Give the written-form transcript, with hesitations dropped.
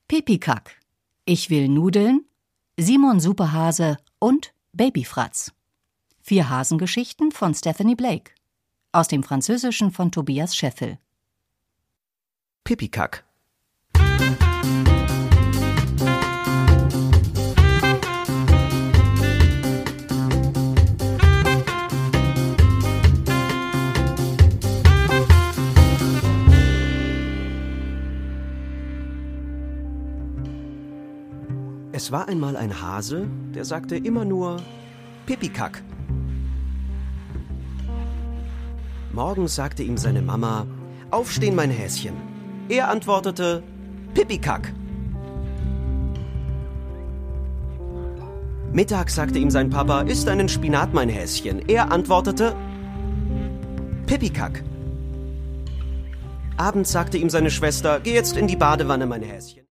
Pipikack, Ich will Nudeln, Simon Superhase und Babyfratz. 4 Hasengeschichten von Stephanie Blake. Aus dem Französischen von Tobias Scheffel. Pipikack. Es war einmal ein Hase, der sagte immer nur Pipikack. Morgens sagte ihm seine Mama: Aufstehen, mein Häschen. Er antwortete Pipikack. Mittags sagte ihm sein Papa: Isst einen Spinat, mein Häschen. Er antwortete Pipikack. Abends sagte ihm seine Schwester: Geh jetzt in die Badewanne, mein Häschen.